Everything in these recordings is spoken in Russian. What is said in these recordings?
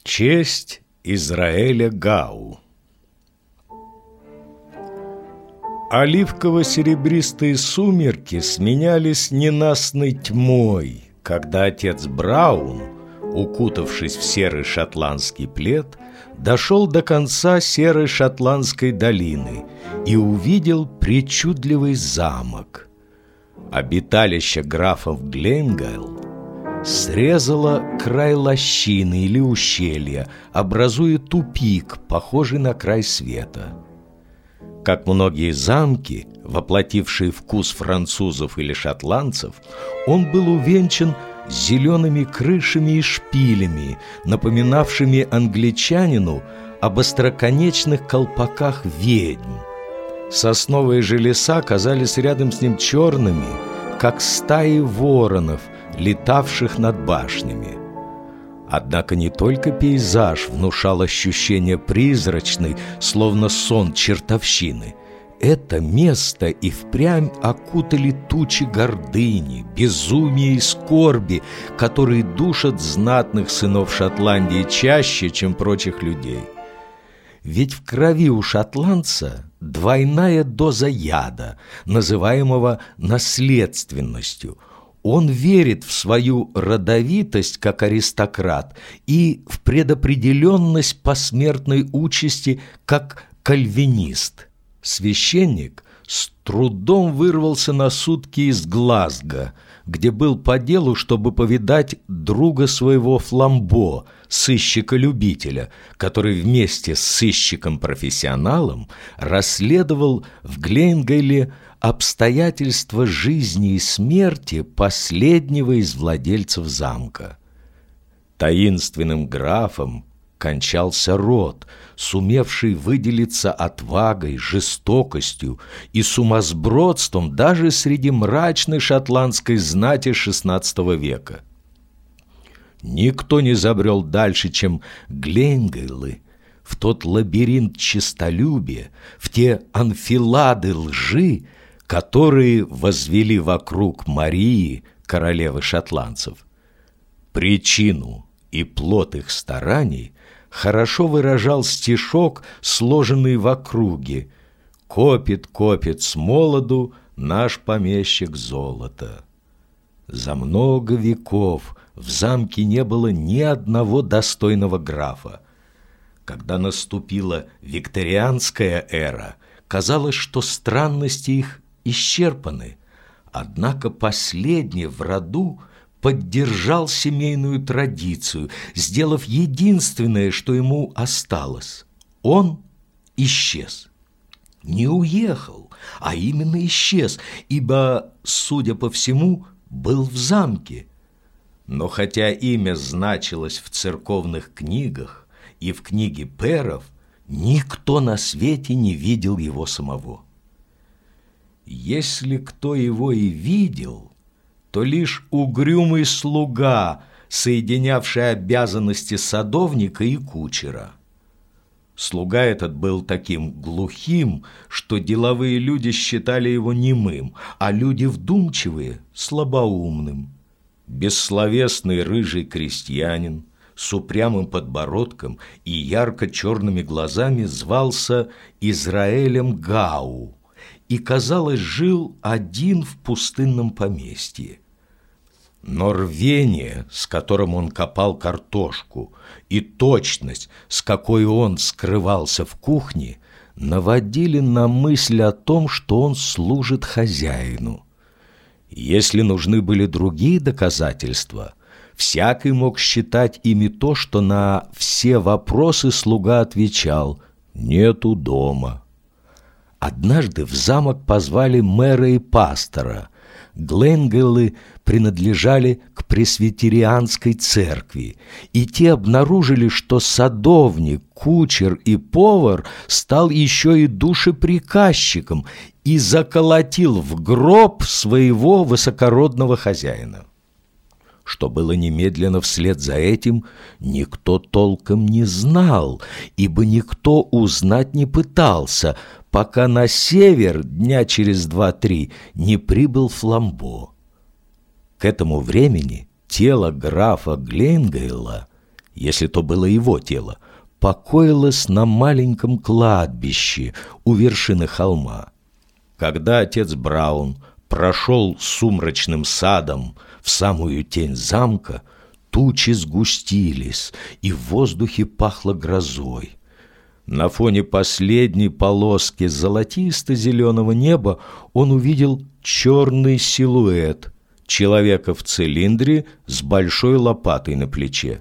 Честь Израэля Гау. Оливково-серебристые сумерки сменялись ненастной тьмой, когда отец Браун, укутавшись в серый шотландский плед, дошел до конца серой шотландской долины и увидел причудливый замок. Обиталище графов Глейнгайл срезало край лощины или ущелья, образуя тупик, похожий на край света. Как многие замки, воплотившие вкус французов или шотландцев, он был увенчан зелеными крышами и шпилями, напоминавшими англичанину об остроконечных колпаках ведьм. Сосновые же леса казались рядом с ним черными, как стаи воронов, летавших над башнями. Однако не только пейзаж внушал ощущение призрачной, словно сон чертовщины. Это место и впрямь окутали тучи гордыни, безумия и скорби, которые душат знатных сынов Шотландии чаще, чем прочих людей. Ведь в крови у шотландца двойная доза яда, называемого наследственностью. Он верит в свою родовитость как аристократ и в предопределенность посмертной участи как кальвинист. Священник с трудом вырвался на сутки из Глазго, где был по делу, чтобы повидать друга своего Фламбо, сыщика-любителя, который вместе с сыщиком-профессионалом расследовал в Глейнгейле обстоятельства жизни и смерти последнего из владельцев замка. Таинственным графом кончался род, сумевший выделиться отвагой, жестокостью и сумасбродством даже среди мрачной шотландской знати XVI века. Никто не забрел дальше, чем Глейнгейлы, в тот лабиринт честолюбия, в те анфилады лжи, которые возвели вокруг Марии, королевы шотландцев. Причину и плод их стараний хорошо выражал стишок, сложенный в округе: «Копит, копит с молоду наш помещик золото». За много веков в замке не было ни одного достойного графа. Когда наступила викторианская эра, казалось, что странности их исчерпаны. Однако последний в роду поддержал семейную традицию, сделав единственное, что ему осталось. Он исчез. Не уехал, а именно исчез, ибо, судя по всему, был в замке. Но хотя имя значилось в церковных книгах и в книге пэров, никто на свете не видел его самого. Если кто его и видел, то лишь угрюмый слуга, соединявший обязанности садовника и кучера. Слуга этот был таким глухим, что деловые люди считали его немым, а люди вдумчивые – слабоумным. Бессловесный рыжий крестьянин с упрямым подбородком и ярко-черными глазами звался Израэлем Гау и, казалось, жил один в пустынном поместье. Но рвение, с которым он копал картошку, и точность, с какой он скрывался в кухне, наводили на мысль о том, что он служит хозяину. Если нужны были другие доказательства, всякий мог считать ими то, что на все вопросы слуга отвечал: «Нету дома». Однажды в замок позвали мэра и пастора. Глейнгейлы принадлежали к пресвитерианской церкви, и те обнаружили, что садовник, кучер и повар стал еще и душеприказчиком и заколотил в гроб своего высокородного хозяина. Что было немедленно вслед за этим, никто толком не знал, ибо никто узнать не пытался, пока на север дня через 2-3 не прибыл Фламбо. К этому времени тело графа Глейнгейла если то было его тело, покоилось на маленьком кладбище у вершины холма. Когда отец Браун прошел сумрачным садом в самую тень замка, тучи сгустились, и в воздухе пахло грозой. На фоне последней полоски золотисто-зеленого неба он увидел черный силуэт человека в цилиндре с большой лопатой на плече.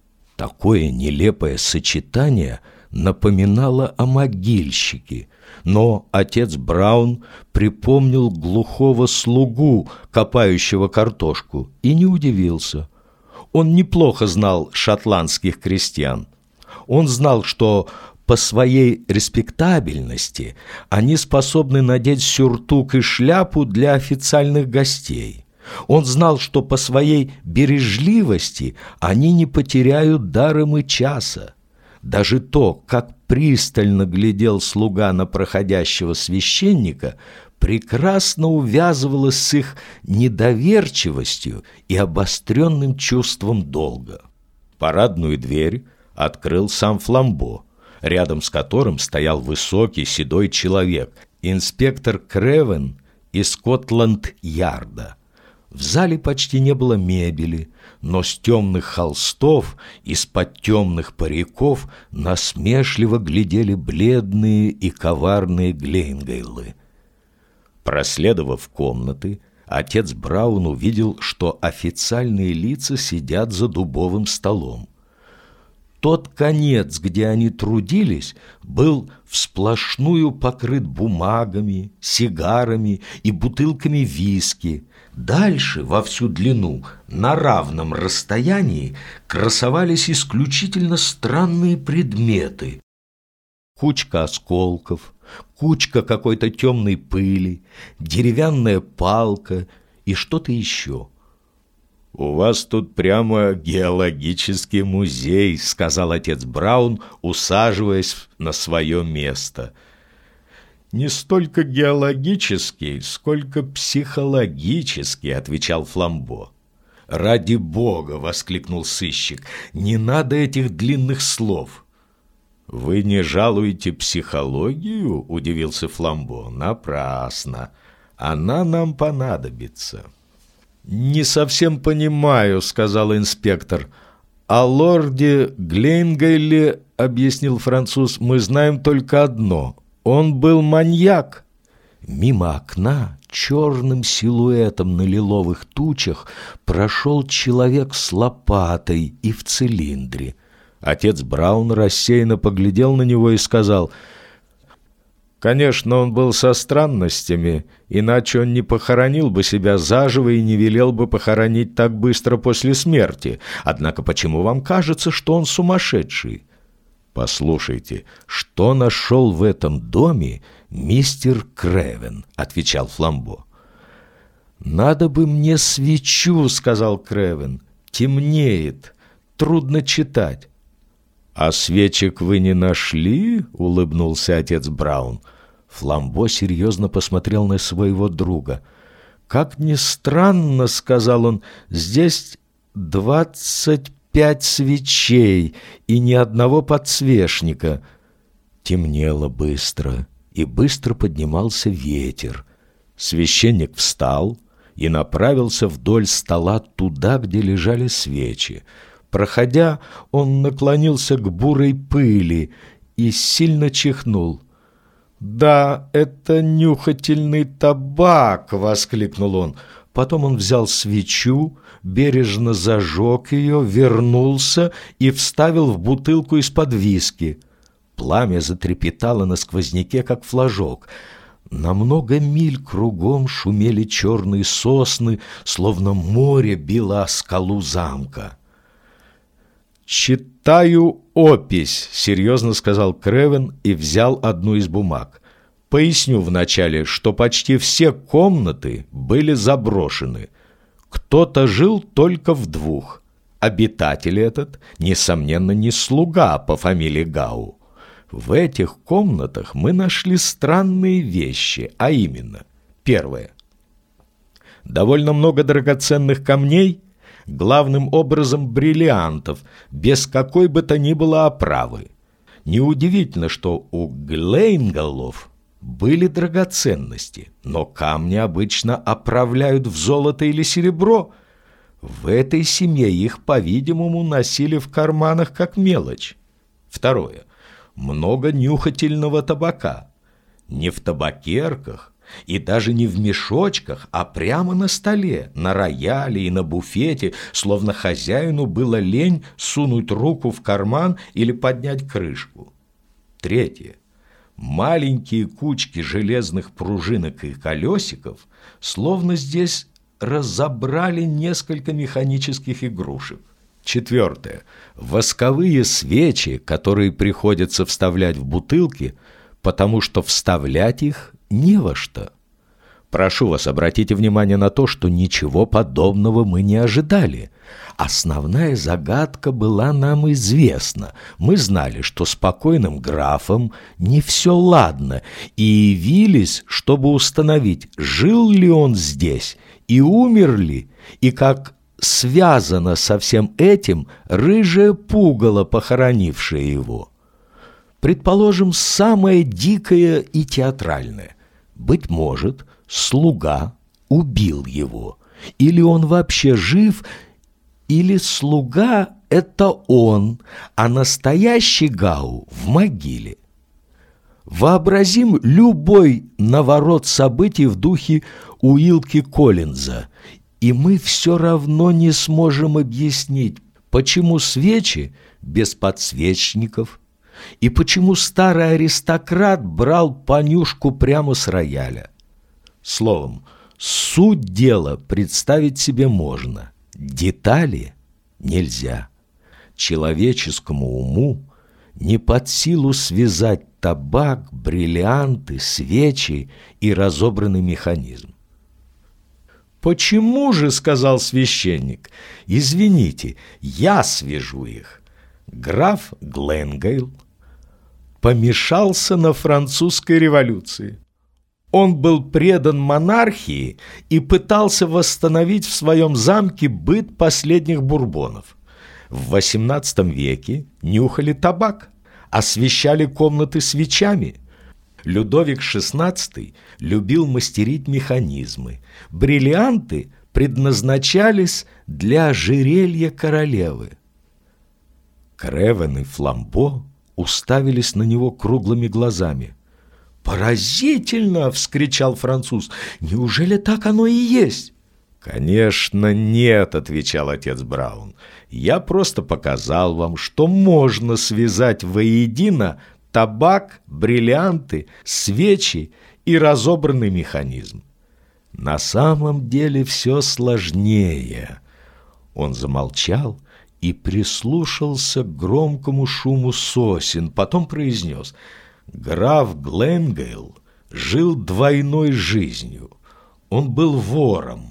Такое нелепое сочетание напоминало о могильщике, но отец Браун припомнил глухого слугу, копающего картошку, и не удивился. Он неплохо знал шотландских крестьян. Он знал, что по своей респектабельности они способны надеть сюртук и шляпу для официальных гостей. Он знал, что по своей бережливости они не потеряют даром и часа. Даже то, как пристально глядел слуга на проходящего священника, прекрасно увязывалось с их недоверчивостью и обостренным чувством долга. Парадную дверь открыл сам Фламбо, рядом с которым стоял высокий седой человек, инспектор Кревен из Скотланд-Ярда. В зале почти не было мебели, но с темных холстов, из-под темных париков насмешливо глядели бледные и коварные Глейнгейлы. Проследовав комнаты, отец Браун увидел, что официальные лица сидят за дубовым столом. Тот конец, где они трудились, был всплошную покрыт бумагами, сигарами и бутылками виски. Дальше, во всю длину, на равном расстоянии, красовались исключительно странные предметы. Кучка осколков, кучка какой-то темной пыли, деревянная палка и что-то еще. «У вас тут прямо геологический музей», — сказал отец Браун, усаживаясь на свое место. «Не столько геологический, сколько психологический», — отвечал Фламбо. «Ради бога!» — воскликнул сыщик. «Не надо этих длинных слов». «Вы не жалуете психологию?» — удивился Фламбо. «Напрасно. Она нам понадобится». «Не совсем понимаю», — сказал инспектор. «О лорде Глейнгейле, — объяснил француз, — мы знаем только одно. Он был маньяк». Мимо окна черным силуэтом на лиловых тучах прошел человек с лопатой и в цилиндре. Отец Браун рассеянно поглядел на него и сказал: «Конечно, он был со странностями, иначе он не похоронил бы себя заживо и не велел бы похоронить так быстро после смерти. Однако почему вам кажется, что он сумасшедший?» «Послушайте, что нашел в этом доме мистер Кревен?» — отвечал Фламбо. «Надо бы мне свечу», — сказал Кревен. «Темнеет, трудно читать». «А свечек вы не нашли?» — улыбнулся отец Браун. Фламбо серьезно посмотрел на своего друга. «Как ни странно, — сказал он, — здесь 25 свечей и ни одного подсвечника». Темнело быстро, и быстро поднимался ветер. Священник встал и направился вдоль стола туда, где лежали свечи. Проходя, он наклонился к бурой пыли и сильно чихнул. «Да, это нюхательный табак!» — воскликнул он. Потом он взял свечу, бережно зажег ее, вернулся и вставил в бутылку из-под виски. Пламя затрепетало на сквозняке, как флажок. На много миль кругом шумели черные сосны, словно море било о скалу замка. «Читаю опись», — серьезно сказал Кревен и взял одну из бумаг. «Поясню вначале, что почти все комнаты были заброшены. Кто-то жил только в двух. Обитатель этот, несомненно, не слуга по фамилии Гау. В этих комнатах мы нашли странные вещи, а именно: первое — довольно много драгоценных камней, главным образом бриллиантов, без какой бы то ни было оправы. Неудивительно, что у Глейнгаллов были драгоценности, но камни обычно оправляют в золото или серебро. В этой семье их, по-видимому, носили в карманах как мелочь. Второе. Много нюхательного табака. Не в табакерках и даже не в мешочках, а прямо на столе, на рояле и на буфете, словно хозяину было лень сунуть руку в карман или поднять крышку. Третье. Маленькие кучки железных пружинок и колесиков, словно здесь разобрали несколько механических игрушек. Четвертое. Восковые свечи, которые приходится вставлять в бутылки, потому что вставлять их не во что. Прошу вас, обратите внимание на то, что ничего подобного мы не ожидали. Основная загадка была нам известна. Мы знали, что с покойным графом не все ладно, и явились, чтобы установить, жил ли он здесь и умер ли, и как связано со всем этим рыжее пугало, похоронившее его. Предположим, самое дикое и театральное. Быть может, слуга убил его, или он вообще жив, или слуга — это он, а настоящий Гау в могиле. Вообразим любой наворот событий в духе Уилки Коллинза, и мы все равно не сможем объяснить, почему свечи без подсвечников, и почему старый аристократ брал понюшку прямо с рояля. Словом, суть дела представить себе можно, детали нельзя. Человеческому уму не под силу связать табак, бриллианты, свечи и разобранный механизм. «Почему же, — сказал священник, — извините, я свяжу их. Граф Гленгейл помешался на французской революции. Он был предан монархии и пытался восстановить в своем замке быт последних бурбонов. В XVIII веке нюхали табак, освещали комнаты свечами. Людовик XVI любил мастерить механизмы. Бриллианты предназначались для ожерелья королевы. Кревен и Фламбо уставились на него круглыми глазами. «Поразительно!» — вскричал француз. «Неужели так оно и есть?» «Конечно нет», — отвечал отец Браун. «Я просто показал вам, что можно связать воедино табак, бриллианты, свечи и разобранный механизм. На самом деле все сложнее». Он замолчал и прислушался к громкому шуму сосен, потом произнес: «Граф Гленгейл жил двойной жизнью. Он был вором.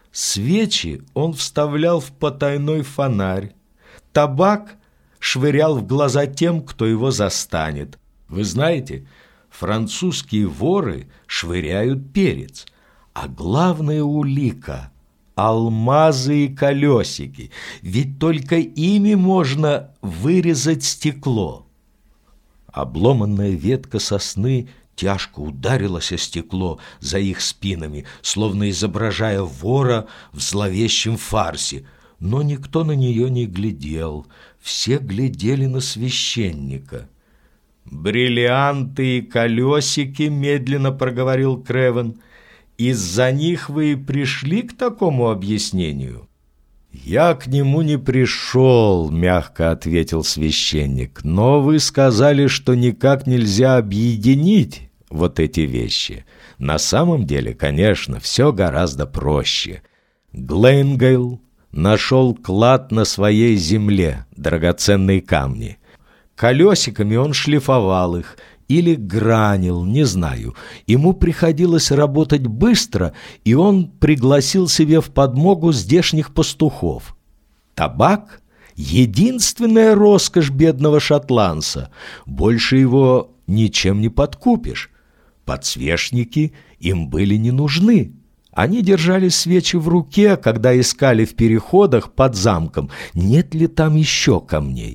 Свечи он вставлял в потайной фонарь. Табак швырял в глаза тем, кто его застанет. Вы знаете, французские воры швыряют перец, а главная улика — алмазы и колесики, ведь только ими можно вырезать стекло». Обломанная ветка сосны тяжко ударилась о стекло за их спинами, словно изображая вора в зловещем фарсе, но никто на нее не глядел, все глядели на священника. «Бриллианты и колесики», — медленно проговорил Кревен, — «из-за них вы и пришли к такому объяснению?» «Я к нему не пришел», — мягко ответил священник, «но вы сказали, что никак нельзя объединить вот эти вещи. На самом деле, конечно, все гораздо проще. Гленгейл нашел клад на своей земле, драгоценные камни. Колесиками он шлифовал их или гранил, не знаю. Ему приходилось работать быстро, и он пригласил себе в подмогу здешних пастухов. Табак — единственная роскошь бедного шотландца. Больше его ничем не подкупишь. Подсвечники им были не нужны. Они держали свечи в руке, когда искали в переходах под замком, нет ли там еще камней.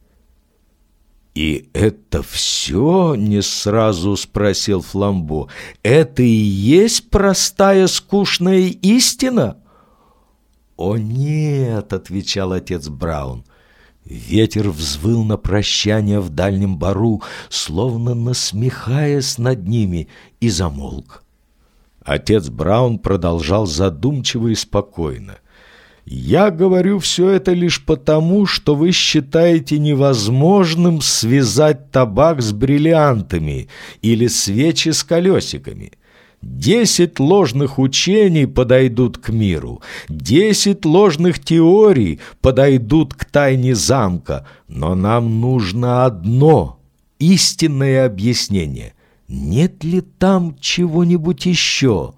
«И это все?» — не сразу спросил Фламбо. «Это и есть простая скучная истина?» «О нет!» — отвечал отец Браун. Ветер взвыл на прощание в дальнем бару, словно насмехаясь над ними, и замолк. Отец Браун продолжал задумчиво и спокойно. «Я говорю все это лишь потому, что вы считаете невозможным связать табак с бриллиантами или свечи с колесиками. 10 ложных учений подойдут к миру, 10 ложных теорий подойдут к тайне замка, но нам нужно одно истинное объяснение. Нет ли там чего-нибудь еще?»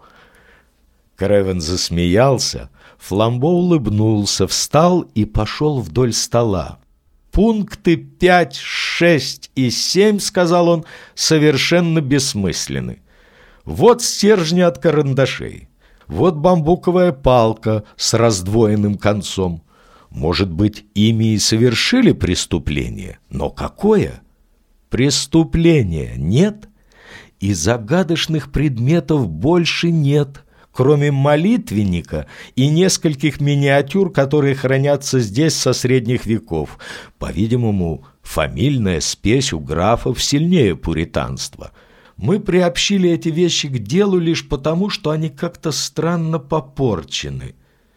Кревен засмеялся, Фламбо улыбнулся, встал и пошел вдоль стола. «Пункты 5, 6 и 7, — сказал он, — совершенно бессмысленны. Вот стержни от карандашей, вот бамбуковая палка с раздвоенным концом. Может быть, ими и совершили преступление, но какое? Преступления нет, и загадочных предметов больше нет, кроме молитвенника и нескольких миниатюр, которые хранятся здесь со средних веков. По-видимому, фамильная спесь у графов сильнее пуританства. Мы приобщили эти вещи к делу лишь потому, что они как-то странно попорчены».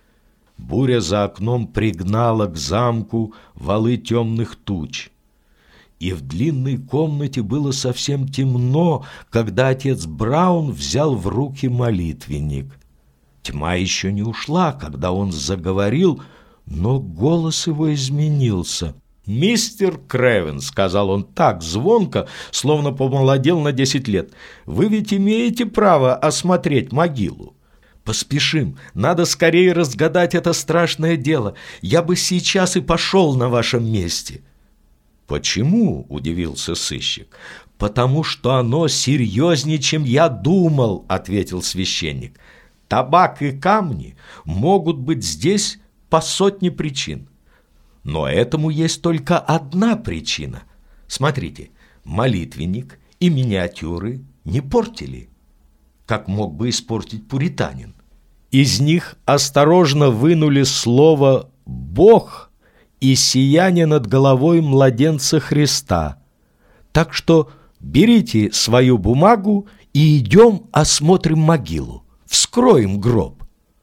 Буря за окном пригнала к замку валы темных туч. И в длинной комнате было совсем темно, когда отец Браун взял в руки молитвенник. Тьма еще не ушла, когда он заговорил, но голос его изменился. «Мистер Кревен, — сказал он так звонко, словно помолодел на 10 лет, — вы ведь имеете право осмотреть могилу. Поспешим, надо скорее разгадать это страшное дело. Я бы сейчас и пошел на вашем месте». «Почему?» — удивился сыщик. «Потому что оно серьезнее, чем я думал», — ответил священник. «Табак и камни могут быть здесь по сотне причин. Но этому есть только одна причина. Смотрите, молитвенник и миниатюры не портили, как мог бы испортить пуританин. Из них осторожно вынули слово «Бог» и сияние над головой младенца Христа. Так что берите свою бумагу и идем осмотрим могилу, вскроем гроб».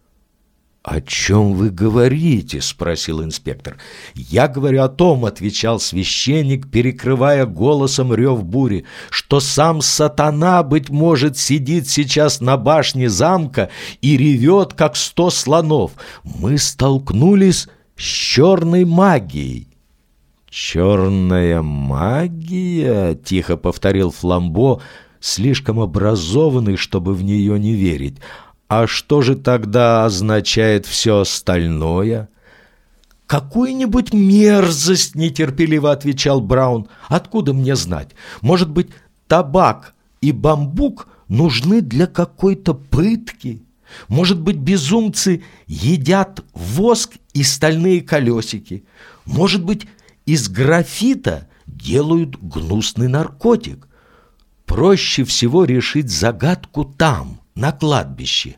«О чем вы говорите?» — спросил инспектор. «Я говорю о том, — отвечал священник, перекрывая голосом рев бури, — что сам сатана, быть может, сидит сейчас на башне замка и ревет, как 100 слонов. Мы столкнулись с черной магией». «Черная магия?» — тихо повторил Фламбо, слишком образованный, чтобы в нее не верить. «А что же тогда означает все остальное?» «Какую-нибудь мерзость!» — нетерпеливо отвечал Браун. «Откуда мне знать? Может быть, табак и бамбук нужны для какой-то пытки? Может быть, безумцы едят воск и стальные колесики? Может быть, из графита делают гнусный наркотик? Проще всего решить загадку там, на кладбище».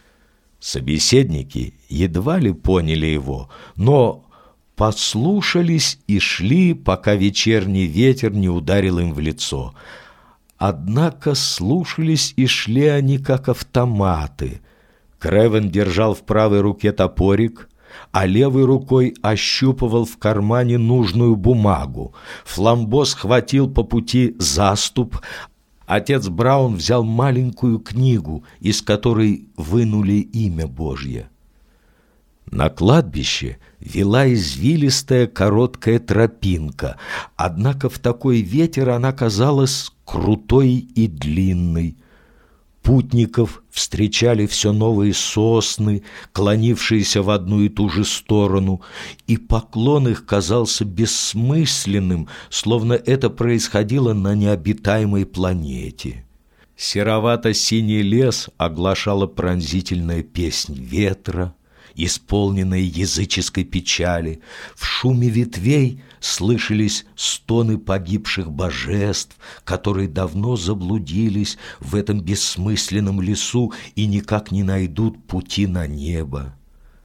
Собеседники едва ли поняли его, но послушались и шли, пока вечерний ветер не ударил им в лицо. Однако слушались и шли они, как автоматы. Кревен держал в правой руке топорик, а левой рукой ощупывал в кармане нужную бумагу. Фламбо схватил по пути заступ. Отец Браун взял маленькую книгу, из которой вынули имя Божье. На кладбище вела извилистая короткая тропинка, однако в такой ветер она казалась крутой и длинной. Путников встречали все новые сосны, клонившиеся в одну и ту же сторону, и поклон их казался бессмысленным, словно это происходило на необитаемой планете. Серовато-синий лес оглашала пронзительная песнь ветра, исполненная языческой печали. В шуме ветвей слышались стоны погибших божеств, которые давно заблудились в этом бессмысленном лесу и никак не найдут пути на небо.